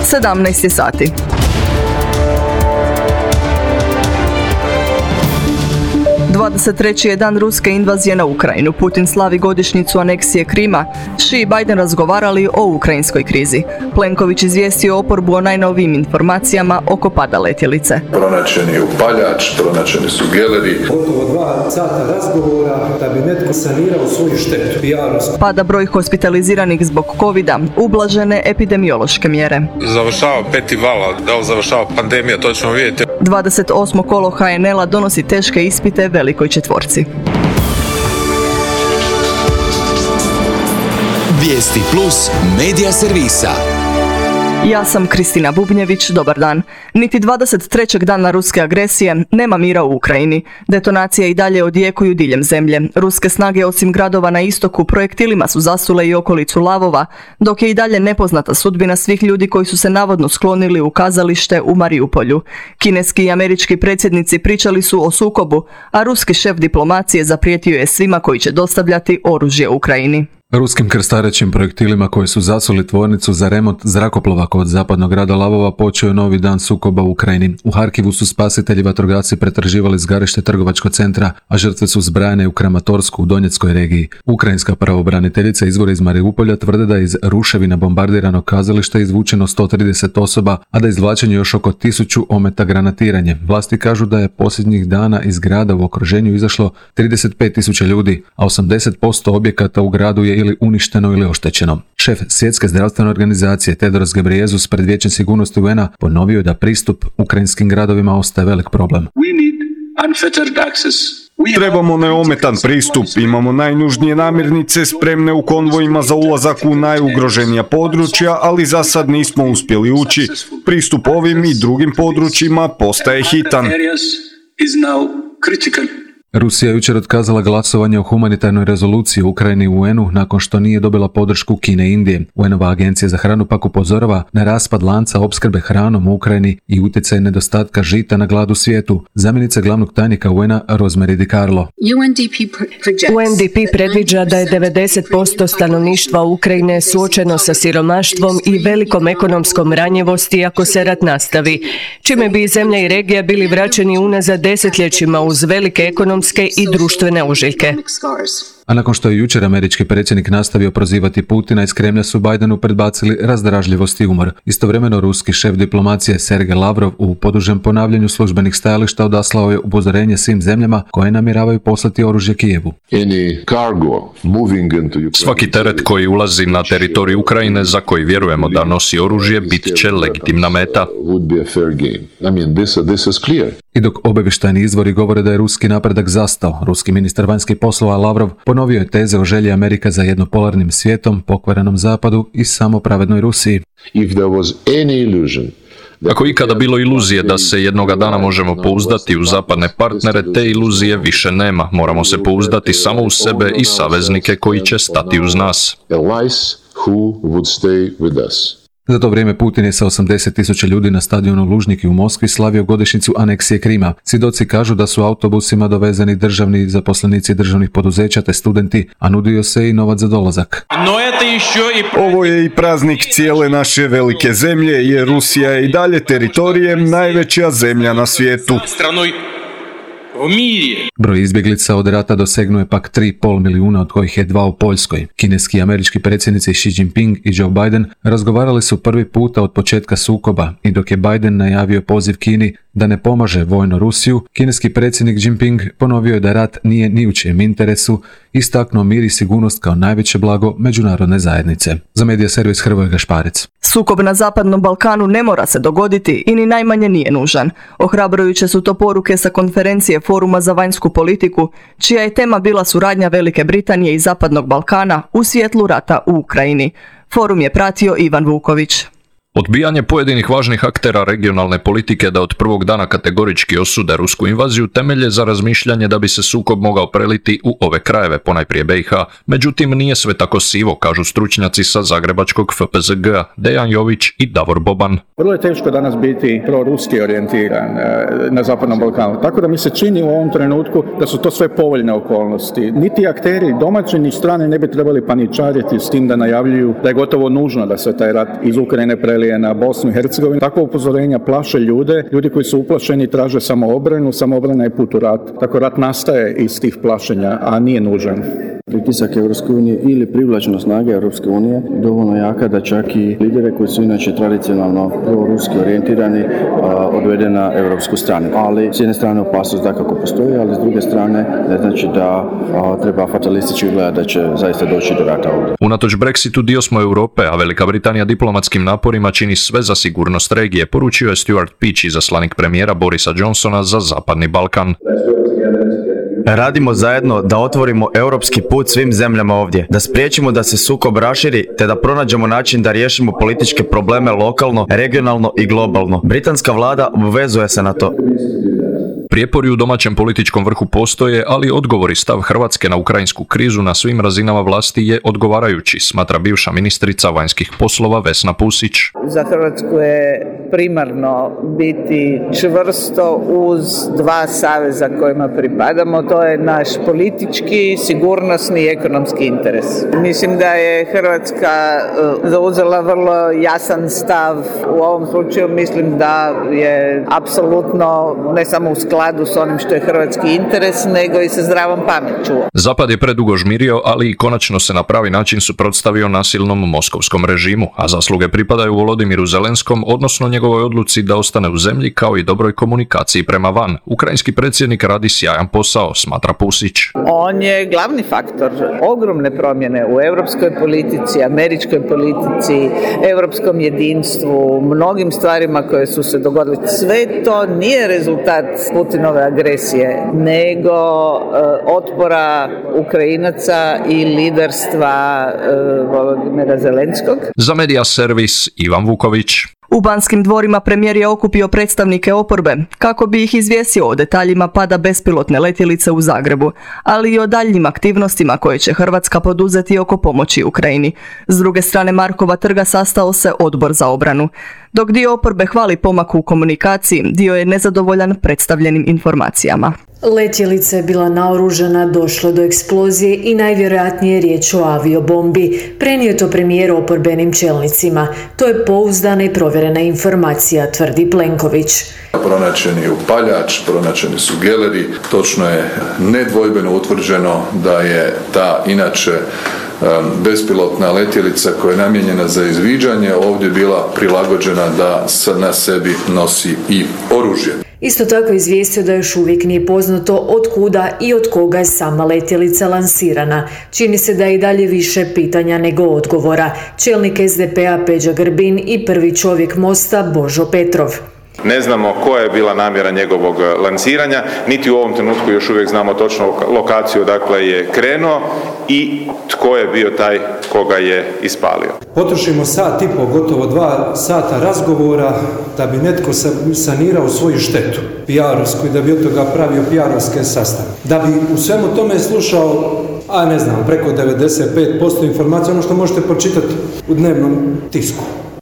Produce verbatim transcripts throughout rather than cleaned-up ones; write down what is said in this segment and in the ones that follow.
sedamnaest je sati. dvadeset treći je dan ruske invazije na Ukrajinu. Putin slavi godišnjicu aneksije Krima. Xi i Biden razgovarali o ukrajinskoj krizi. Plenković izvijestio oporbu o najnovijim informacijama oko pada letjelice. Pronačen je upaljač, pronačeni su geleri. Gotovo dva sata razgovora da bi netko sanirao svoju štetu. Pada broj hospitaliziranih zbog covida, ublažene epidemiološke mjere. Završava peti val, da li završava pandemija, to ćemo vidjeti. dvadeset osmo kolo ha en el-a donosi teške ispite velikoj četvorci. Vijesti plus medija servisa. Ja sam Kristina Bubnjević, dobar dan. Niti dvadeset trećeg dana ruske agresije nema mira u Ukrajini. Detonacije i dalje odjekuju diljem zemlje. Ruske snage osim gradova na istoku projektilima su zasule i okolicu Lavova, dok je i dalje nepoznata sudbina svih ljudi koji su se navodno sklonili u kazalište u Mariupolju. Kineski i američki predsjednici pričali su o sukobu, a ruski šef diplomacije zaprijetio je svima koji će dostavljati oružje Ukrajini. Ruskim krstarećim projektilima koji su zasuli tvornicu za remont zrakoplova kod zapadnog grada Lavova počeo je novi dan sukoba u Ukrajini. U Harkivu su spasitelji vatrogasci pretraživali zgarište trgovačkog centra, a žrtve su zbrajane u Kramatorsku u Donjeckoj regiji. Ukrajinska pravobraniteljica izvora iz Mariupolja tvrde da je iz ruševina bombardiranog kazališta izvučeno sto trideset osoba, a da je izvlačenje još oko tisuću ometa granatiranje. Vlasti kažu da je posljednjih dana iz grada u okruženju izašlo trideset pet tisuća ljudi, a osamdeset posto objekata u gradu je ili uništeno ili oštećeno. Šef Svjetske zdravstvene organizacije Tedros Ghebreyesus pred Vijećem sigurnosti u en a ponovio da pristup ukrajinskim gradovima ostaje velik problem. Trebamo neometan pristup, imamo najnužnije namirnice spremne u konvojima za ulazak u najugroženija područja, ali za sad nismo uspjeli ući. Pristup ovim i drugim područjima postaje hitan. Rusija je jučer otkazala glasovanje o humanitarnoj rezoluciji u Ukrajini u u en u nakon što nije dobila podršku Kine i Indije. u en-ova agencija za hranu pak upozorava na raspad lanca opskrbe hranom u Ukrajini i utjecaj nedostatka žita na glad u svijetu. Zamjenica glavnog tajnika u en a Rosemary DiCarlo. U en de pe predviđa da je devedeset posto stanovništva Ukrajine suočeno sa siromaštvom i velikom ekonomskom ranjivosti ako se rat nastavi, čime bi zemlja i regija bili vraćeni unazad desetljećima uz velike ekonomske i društvene ožiljke. A nakon što je jučer američki predsjednik nastavio prozivati Putina, iz Kremlja su Bidenu predbacili razdražljivost i umor. Istovremeno ruski šef diplomacije Sergej Lavrov u podužem ponavljanju službenih stajališta odaslao je upozorenje svim zemljama koje namjeravaju poslati oružje Kijevu. Svaki teret koji ulazi na teritorij Ukrajine za koji vjerujemo da nosi oružje bit će legitimna meta. I dok obavještajni izvori govore da je ruski napredak zastao, ruski ministar vanjskih poslova Lavrov ponovio je teze o želji Amerika za jednopolarnim svijetom, pokvarenom zapadu i samopravednoj Rusiji. Ako ikada bilo iluzije da se jednoga dana možemo pouzdati u zapadne partnere, te iluzije više nema. Moramo se pouzdati samo u sebe i saveznike koji će stati uz nas. Za to vrijeme Putin je sa osamdeset tisuća ljudi na stadionu Lužniki u Moskvi slavio godišnjicu aneksije Krima. Svjedoci kažu da su autobusima dovezani državni zaposlenici državnih poduzeća te studenti, a nudio se i novac za dolazak. Ovo je i praznik cijele naše velike zemlje, jer Rusija je i dalje teritorijem najveća zemlja na svijetu. Broj izbjeglica od rata dosegnuje pak tri i pol milijuna, od kojih je dva u Poljskoj. Kineski i američki predsjednici Xi Jinping i Joe Biden razgovarali su prvi puta od početka sukoba i dok je Biden najavio poziv Kini da ne pomaže vojno Rusiju, kineski predsjednik Jinping ponovio je da rat nije ni u čijem interesu, istaknuo mir i sigurnost kao najveće blago međunarodne zajednice. Za medija servis Hrvoje Gašparec. Sukob na Zapadnom Balkanu ne mora se dogoditi i ni najmanje nije nužan. Ohrabrujuće su to poruke sa konferencije Foruma za vanjsku politiku, čija je tema bila suradnja Velike Britanije i Zapadnog Balkana u svjetlu rata u Ukrajini. Forum je pratio Ivan Vuković. Odbijanje pojedinih važnih aktera regionalne politike da od prvog dana kategorički osude rusku invaziju temelje za razmišljanje da bi se sukob mogao preliti u ove krajeve, ponajprije be i ha. Međutim, nije sve tako sivo, kažu stručnjaci sa zagrebačkog F P Z G-a Dejan Jović i Davor Boban. Vrlo je teško danas biti proruski orijentiran na Zapadnom Balkanu, tako da mi se čini u ovom trenutku da su to sve povoljne okolnosti. Niti akteri domaći ni strane ne bi trebali paničariti s tim da najavljuju da je gotovo nužno da se taj rat iz Ukrajine prelije je na Bosnu i Hercegovinu. Takva upozorenja plaše ljude, ljudi koji su uplašeni traže samoobranu, samoobrana je put u rat. Tako rat nastaje iz tih plašenja, a nije nužan. Pritisak Europske unije ili privlačnost snage Europske unije dovoljno jaka da čak i lidere koji su inače tradicionalno pro-ruski orijentirani a, odvede na europsku stranu. Ali s jedne strane opasnost da kako postoji, ali s druge strane ne znači da a, treba fatalistički gledati da će zaista doći do rata ovdje. Unatoč Brexitu dio smo Europe, a Velika Britanija diplomatskim naporima čini sve za sigurnost regije, poručio je Stuart Peach, izaslanik premijera Borisa Johnsona za Zapadni Balkan. Radimo zajedno da otvorimo europski put svim zemljama ovdje, da spriječimo da se sukob raširi, te da pronađemo način da riješimo političke probleme lokalno, regionalno i globalno. Britanska vlada obvezuje se na to. Prijepori u domaćem političkom vrhu postoje, ali odgovor i stav Hrvatske na ukrajinsku krizu na svim razinama vlasti je odgovarajući, smatra bivša ministrica vanjskih poslova Vesna Pusić. Za Hrvatsku je primarno biti čvrsto uz dva saveza kojima pripadamo. To je naš politički, sigurnosni i ekonomski interes. Mislim da je Hrvatska zauzela vrlo jasan stav u ovom slučaju. Mislim da je apsolutno ne samo u skladu s onim što je hrvatski interes, nego i sa zdravom pameću. Zapad je predugo žmirio, ali i konačno se na pravi način suprotstavio nasilnom moskovskom režimu, a zasluge pripadaju Volodimiru Zelenskom, odnosno njegovoj odluci da ostane u zemlji, kao i dobroj komunikaciji prema van. Ukrajinski predsjednik radi sjajan posao, smatra Pusić. On je glavni faktor ogromne promjene u europskoj politici, američkoj politici, europskom jedinstvu, mnogim stvarima koje su se dogodile. Sve to nije rezultat Putinove agresije, nego e, otpora Ukrajinaca i liderstva e, Volodimira Zelenskog. Za Media Servis Ivan Vuković. U Banskim dvorima premijer je okupio predstavnike oporbe kako bi ih izvijestio o detaljima pada bespilotne letjelice u Zagrebu, ali i o daljnjim aktivnostima koje će Hrvatska poduzeti oko pomoći Ukrajini. S druge strane Markova trga sastao se Odbor za obranu. Dok dio oporbe hvali pomak u komunikaciji, dio je nezadovoljan predstavljenim informacijama. Letjelica je bila naoružana, došlo do eksplozije i najvjerojatnije je riječ o aviobombi. Prenio je to premijer oporbenim čelnicima. To je pouzdana i provjerena informacija, tvrdi Plenković. Pronađen je upaljač, pronađeni su geleri. Točno je nedvojbeno utvrđeno da je ta inače bespilotna letjelica koja je namijenjena za izviđanje ovdje bila prilagođena da na sebi nosi i oružje. Isto tako izvijestio da još uvijek nije poznato od kuda i od koga je sama letjelica lansirana. Čini se da je i dalje više pitanja nego odgovora. Čelnik S D P-a Peđa Grbin i prvi čovjek Mosta Božo Petrov. Ne znamo koja je bila namjera njegovog lansiranja, niti u ovom trenutku još uvijek znamo točno lokaciju odakle je krenuo i tko je bio taj koga je ispalio. Potrošimo sat i pol, gotovo dva sata razgovora da bi netko sanirao svoju štetu, P R-ovsku, i da bi od toga pravio P R-ovske sastave. Da bi u svemu tome slušao, a ne znam, preko devedeset pet posto informacija, ono što možete pročitati u dnevnom tisku.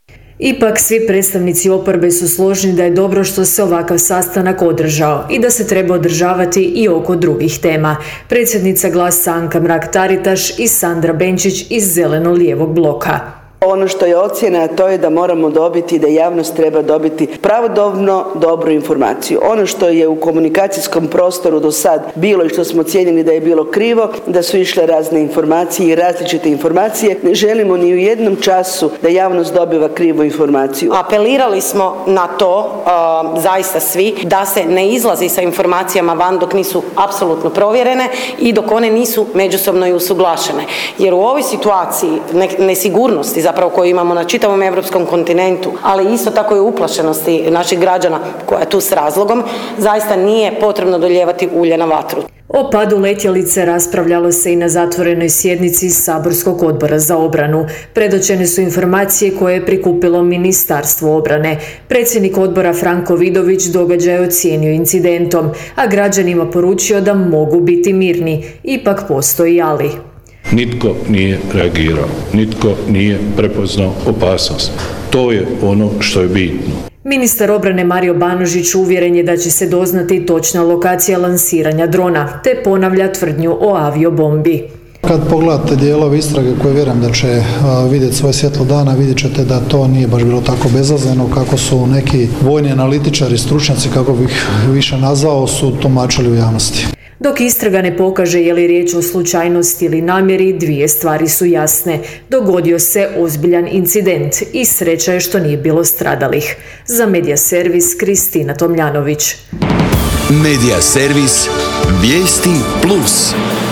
Ipak svi predstavnici oporbe su složni da je dobro što se ovakav sastanak održao i da se treba održavati i oko drugih tema. Predsjednica Glasa Anka Mrak-Taritaš i Sandra Benčić iz Zeleno-lijevog bloka. Ono što je ocjena, to je da moramo dobiti, da javnost treba dobiti pravodobno dobru informaciju. Ono što je u komunikacijskom prostoru do sad bilo i što smo cijenili da je bilo krivo, da su išle razne informacije i različite informacije, ne želimo ni u jednom času da javnost dobiva krivu informaciju. Apelirali smo na to, uh, zaista svi, da se ne izlazi sa informacijama van dok nisu apsolutno provjerene i dok one nisu međusobno i usuglašene. Jer u ovoj situaciji nesigurnosti zapravo koju imamo na čitavom europskom kontinentu, ali isto tako i uplašenosti naših građana koja je tu s razlogom, zaista nije potrebno dolijevati ulje na vatru. O padu letjelice raspravljalo se i na zatvorenoj sjednici Saborskog odbora za obranu. Predočene su informacije koje je prikupilo Ministarstvo obrane. Predsjednik odbora Franko Vidović događaj ocijenio incidentom, a građanima poručio da mogu biti mirni. Ipak postoji ali. Nitko nije reagirao, nitko nije prepoznao opasnost. To je ono što je bitno. Ministar obrane Mario Banožić uvjeren je da će se doznati točna lokacija lansiranja drona, te ponavlja tvrdnju o aviobombi. Kad pogledate dijelove istrage koje vjerujem da će vidjeti svoje svjetlo dana, vidjet ćete da to nije baš bilo tako bezazleno kako su neki vojni analitičari, stručnjaci, kako bih više nazvao, su tumačili u javnosti. Dok istraga ne pokaže je li riječ o slučajnosti ili namjeri, dvije stvari su jasne. Dogodio se ozbiljan incident i sreća je što nije bilo stradalih. Za Medija servis Kristina Tomljanović. Medija servis Vijesti plus.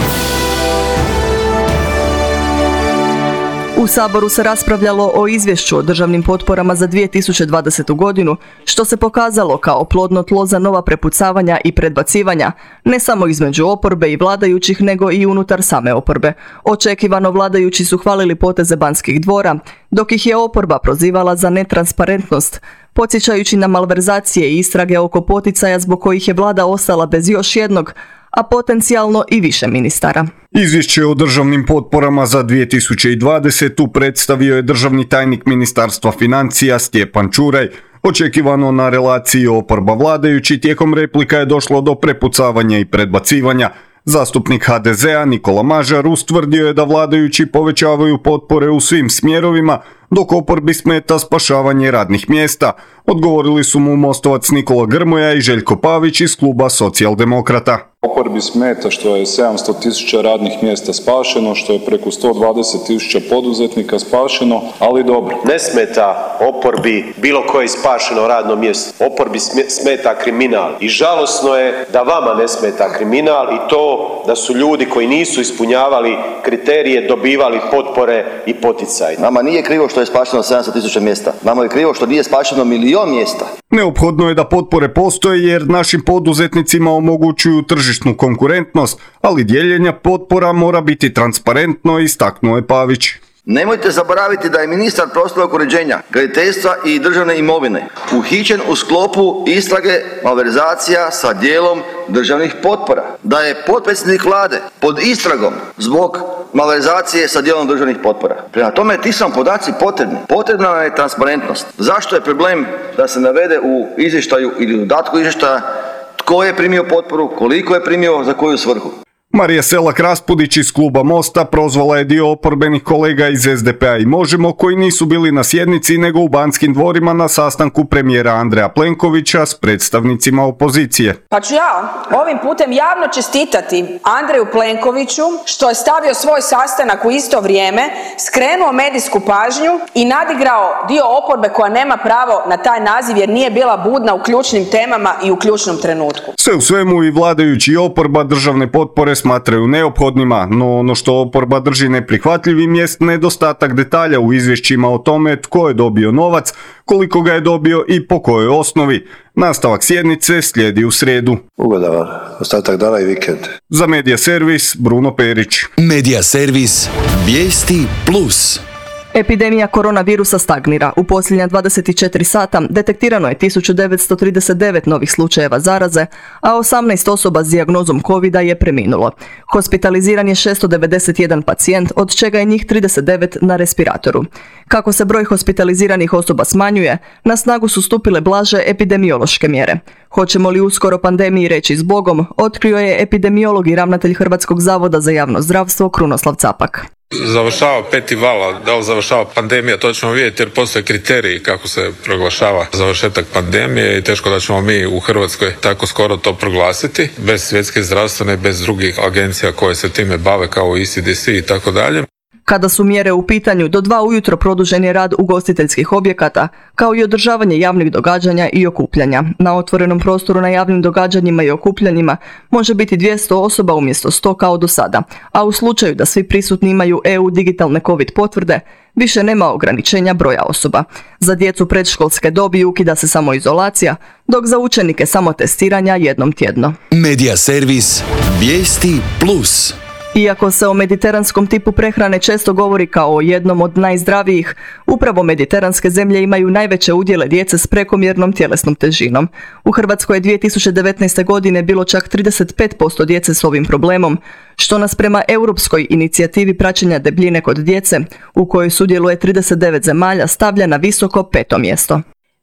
U Saboru se raspravljalo o izvješću o državnim potporama za dvije tisuće dvadesetu godinu, što se pokazalo kao plodno tlo za nova prepucavanja i predbacivanja, ne samo između oporbe i vladajućih, nego i unutar same oporbe. Očekivano vladajući su hvalili poteze Banskih dvora, dok ih je oporba prozivala za netransparentnost, podsjećajući na malverzacije i istrage oko poticaja zbog kojih je vlada ostala bez još jednog, a potencijalno i više ministara. Izvješće o državnim potporama za dvije tisuće dvadesetu predstavio je državni tajnik Ministarstva financija Stjepan Čuraj. Očekivano na relaciji oporba vladajući tijekom replika je došlo do prepucavanja i predbacivanja. Zastupnik ha de zea Nikola Mažar ustvrdio je da vladajući povećavaju potpore u svim smjerovima, dok oporbi smeta spašavanje radnih mjesta. Odgovorili su mu Mostovac Nikola Grmoja i Željko Pavić iz kluba Socijaldemokrata. Oporbi smeta što je sedamsto tisuća radnih mjesta spašeno, što je preko sto dvadeset tisuća poduzetnika spašeno, ali dobro. Ne smeta oporbi bilo koje spašeno radno mjesto. Oporbi smeta kriminal i žalosno je da vama ne smeta kriminal i to da su ljudi koji nisu ispunjavali kriterije dobivali potpore i poticaje. Nama nije krivo što je spašeno sedamsto tisuća mjesta. Nama je krivo što nije spašeno milion mjesta. Neophodno je da potpore postoje jer našim poduzetnicima omogućuju tržišnu konkurentnost, ali dijeljenje potpora mora biti transparentno, istaknuo je Pavić. Nemojte zaboraviti da je ministar prostornog uređenja, graditeljstva i državne imovine uhićen u sklopu istrage malverzacija sa dijelom državnih potpora. Da je potpredsjednik vlade pod istragom zbog malverzacije sa dijelom državnih potpora. Prema tome, ti su vam podaci potrebni. Potrebna je transparentnost. Zašto je problem da se navede u izvještaju ili dodatku izvještaja tko je primio potporu, koliko je primio, za koju svrhu? Marija Selak Raspudić iz kluba Mosta prozvala je dio oporbenih kolega iz es de pe a i Možemo koji nisu bili na sjednici nego u Banskim dvorima na sastanku premijera Andreja Plenkovića s predstavnicima opozicije. Pa ću ja ovim putem javno čestitati Andreju Plenkoviću što je stavio svoj sastanak u isto vrijeme, skrenuo medijsku pažnju i nadigrao dio oporbe koja nema pravo na taj naziv jer nije bila budna u ključnim temama i u ključnom trenutku. Sve u svemu i vladajući i oporba državne potpore smatraju neophodnima, no ono što oporba drži neprihvatljivim jest nedostatak detalja u izvješćima o tome tko je dobio novac, koliko ga je dobio i po kojoj osnovi. Nastavak sjednice slijedi u srijedu. Ugodan ostatak dana i vikend. Za Medija servis Bruno Perić. Medija servis Vijesti plus. Epidemija koronavirusa stagnira. U posljednja dvadeset četiri sata detektirano je tisuću devetsto trideset devet novih slučajeva zaraze, a osamnaest osoba s dijagnozom covida je preminulo. Hospitaliziran je šesto devedeset jedan pacijent, od čega je njih trideset devet na respiratoru. Kako se broj hospitaliziranih osoba smanjuje, na snagu su stupile blaže epidemiološke mjere. Hoćemo li uskoro pandemiji reći zbogom, otkrio je epidemiolog i ravnatelj Hrvatskog zavoda za javno zdravstvo Krunoslav Capak. Završava peti val, da li završava pandemija, to ćemo vidjeti jer postoje kriteriji kako se proglašava završetak pandemije i teško da ćemo mi u Hrvatskoj tako skoro to proglasiti, bez svjetske zdravstvene, bez drugih agencija koje se time bave kao i ce de ce i tako dalje. Kada su mjere u pitanju, do dva ujutro produžen je rad ugostiteljskih objekata, kao i održavanje javnih događanja i okupljanja. Na otvorenom prostoru na javnim događanjima i okupljanjima može biti dvjesto osoba umjesto sto kao do sada, a u slučaju da svi prisutni imaju e u digitalne covid potvrde, više nema ograničenja broja osoba. Za djecu predškolske dobi ukida se samo izolacija, dok za učenike samo testiranja jednom tjedno. Medija servis Vijesti plus. Iako se o mediteranskom tipu prehrane često govori kao o jednom od najzdravijih, upravo mediteranske zemlje imaju najveće udjele djece s prekomjernom tjelesnom težinom. U Hrvatskoj je dvije tisuće devetnaeste. godine bilo čak trideset pet posto djece s ovim problemom, što nas prema europskoj inicijativi praćenja debljine kod djece, u kojoj sudjeluje trideset devet zemalja, stavlja na visoko peto mjesto.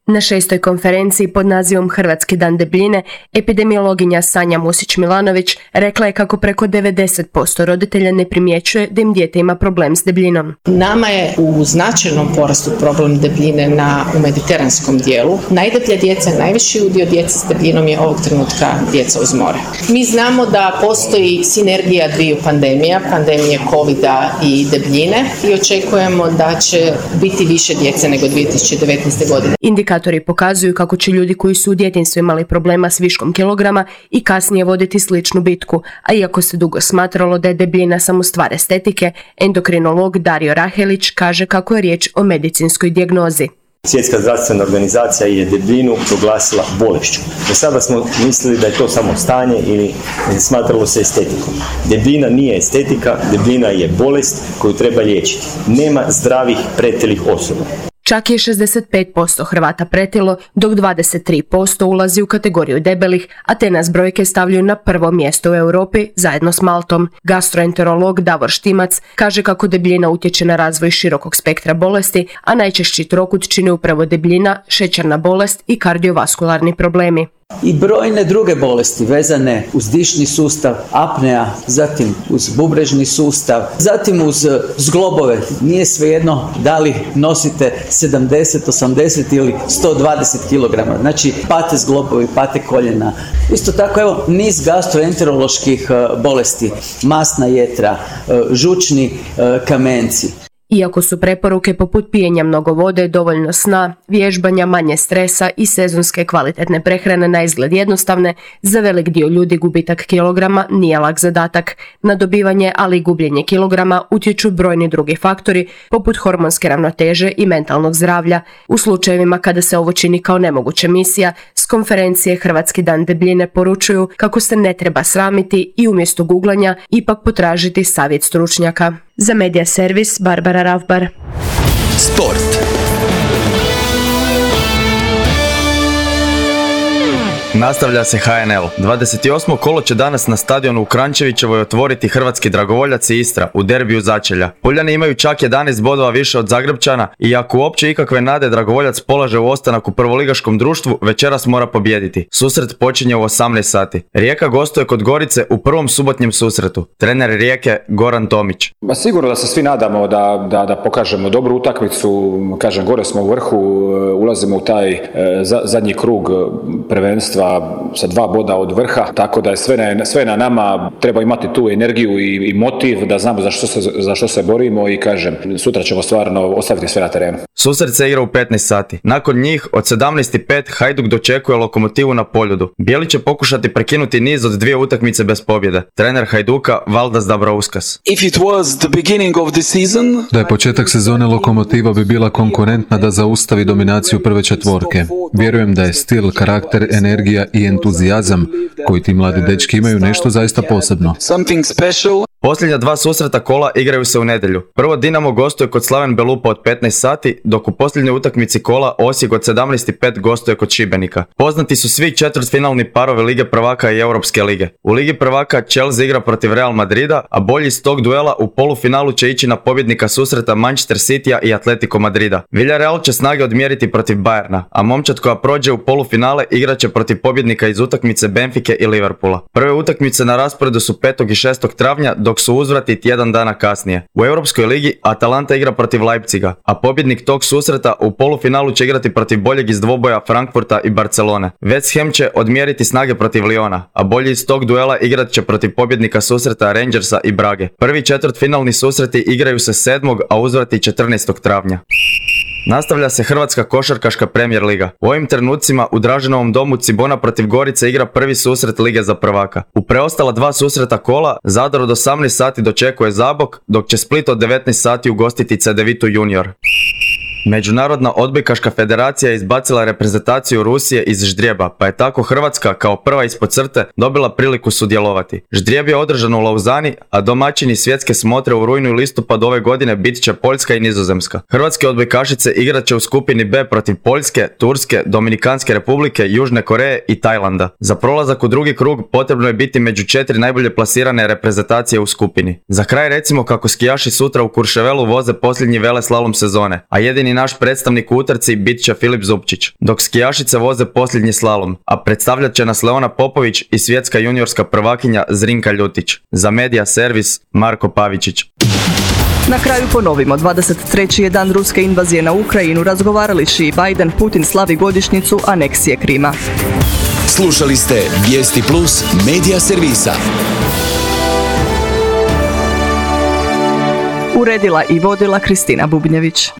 Na šestoj konferenciji pod nazivom Hrvatski dan debljine, epidemiologinja Sanja Musić-Milanović rekla je kako preko devedeset posto roditelja ne primjećuje da im dijete ima problem s debljinom. Nama je u značajnom porastu problem debljine na, u mediteranskom dijelu. Najdeblja djeca, najviši udio djece s debljinom je ovog trenutka djeca uz more. Mi znamo da postoji sinergija dviju pandemija, pandemije covida i debljine i očekujemo da će biti više djece nego dvije tisuće devetnaeste. godine. Indikatori pokazuju kako će ljudi koji su u djetinjstvu imali problema s viškom kilograma i kasnije voditi sličnu bitku, a iako se dugo smatralo da je debljina samo stvar estetike, endokrinolog Dario Rahelić kaže kako je riječ o medicinskoj dijagnozi. Svjetska zdravstvena organizacija je debljinu proglasila bolešću. Do sada smo mislili da je to samo stanje ili smatralo se estetikom. Debljina nije estetika, debljina je bolest koju treba liječiti. Nema zdravih pretilih osoba. Čak je šezdeset pet posto Hrvata pretilo, dok dvadeset tri posto ulazi u kategoriju debelih, a te nas brojke stavljaju na prvo mjesto u Europi zajedno s Maltom. Gastroenterolog Davor Štimac kaže kako debljina utječe na razvoj širokog spektra bolesti, a najčešći trokut čini upravo debljina, šećerna bolest i kardiovaskularni problemi. I brojne druge bolesti vezane uz dišni sustav, apnea, zatim uz bubrežni sustav, zatim uz zglobove. Nije svejedno da li nosite sedamdeset, osamdeset ili sto dvadeset kilograma. Znači pate zglobovi, pate koljena. Isto tako evo niz gastroenteroloških bolesti, masna jetra, žučni kamenci. Iako su preporuke poput pijenja mnogo vode, dovoljno sna, vježbanja, manje stresa i sezonske kvalitetne prehrane na izgled jednostavne, za velik dio ljudi gubitak kilograma nije lak zadatak. Na dobivanje, ali i gubljenje kilograma utječu brojni drugi faktori, poput hormonske ravnoteže i mentalnog zdravlja. U slučajevima kada se ovo čini kao nemoguća misija, s konferencije Hrvatski dan debljine poručuju kako se ne treba sramiti i umjesto guglanja ipak potražiti savjet stručnjaka. Za Medija servis Barbara Ravbar. Sport. Nastavlja se H N L. dvadeset osmo kolo će danas na stadionu u Kranjčevićevoj otvoriti hrvatski Dragovoljac i Istra u derbiju začelja. Puljani imaju čak jedanaest bodova više od Zagrebčana i ako uopće ikakve nade Dragovoljac polaže u ostanak u prvoligaškom društvu, večeras mora pobijediti. Susret počinje u osamnaest sati. Rijeka gostuje kod Gorice u prvom subotnjem susretu. Trener Rijeke Goran Tomić. Ba sigurno da se svi nadamo da, da, da pokažemo dobru utakmicu. Kažem, gore smo u vrhu, ulazimo u taj e, za, zadnji krug prvenstva sa dva boda od vrha, tako da je sve na, sve na nama, treba imati tu energiju i, i motiv da znamo za što, se, za što se borimo i kažem, sutra ćemo stvarno ostaviti sve na terenu. Susret se igra u petnaest sati. Nakon njih od sedamnaest i pet Hajduk dočekuje Lokomotivu na Poljudu. Bijeli će pokušati prekinuti niz od dvije utakmice bez pobjede. Trener Hajduka Valdas Dabrauskas. Da je početak sezone Lokomotiva bi bila konkurentna da zaustavi dominaciju prve četvorke. Vjerujem da je stil, karakter, energija i entuzijazam koji ti mladi dečki imaju nešto zaista posebno. Posljednja dva susreta kola igraju se u nedjelju. Prvo Dinamo gostuje kod Slaven Belupa od petnaest sati, dok u posljednjoj utakmici kola Osijek od sedamnaest i pet gostuje kod Šibenika. Poznati su svi četvrtfinalni parovi Lige prvaka i Europske lige. U Ligi prvaka Chelsea igra protiv Real Madrida, a bolji iz tog duela u polufinalu će ići na pobjednika susreta Manchester Citya i Atletico Madrida. Villarreal će snage odmjeriti protiv Bayerna, a momčad koja prođe u polufinale igraće protiv pobjednika iz utakmice Benfike i Liverpoola. Prve utakmice na rasporedu su petog i šestog travnja, dok su uzvrati tjedan dana kasnije. U Europskoj ligi Atalanta igra protiv Leipziga, a pobjednik tog susreta u polufinalu će igrati protiv boljeg iz dvoboja Frankfurta i Barcelone. West Ham će odmjeriti snage protiv Lyona, a bolji iz tog duela igrat će protiv pobjednika susreta Rangersa i Brage. Prvi četvrtfinalni susreti igraju se sedmog, a uzvrati četrnaestog travnja. Nastavlja se Hrvatska košarkaška Premier liga. U ovim trenucima u Draženovom domu Cibona protiv Gorice igra prvi susret Lige za prvaka. U preostala dva susreta kola Zadar od osamnaest sati dočekuje Zabok, dok će Split od devetnaest sati ugostiti Cedevitu Junior. Međunarodna odbojkaška federacija je izbacila reprezentaciju Rusije iz ždrijeba, pa je tako Hrvatska kao prva ispod crte dobila priliku sudjelovati. Ždrijeb je održan u Lauzani, a domaćini svjetske smotre u rujnu i listopadu ove godine bit će Poljska i Nizozemska. Hrvatske odbojkašice igrat će u skupini B protiv Poljske, Turske, Dominikanske republike, Južne Koreje i Tajlanda. Za prolazak u drugi krug potrebno je biti među četiri najbolje plasirane reprezentacije u skupini. Za kraj recimo kako skijaši sutra u Kurševelu voze posljednji veleslalom sezone, a jedini Jedini naš predstavnik u utrci bit će Filip Zupčić, dok skijašice voze posljednji slalom, a predstavljat će nas Leona Popović i svjetska juniorska prvakinja Zrinka Ljutić. Za Medija servis Marko Pavičić. Na kraju ponovimo, dvadeset treći je dan ruske invazije na Ukrajinu, razgovarali Xi i Biden, Putin slavi godišnjicu aneksije Krima. Slušali ste Vijesti Plus Medija servisa. Uredila i vodila Kristina Bubnjević.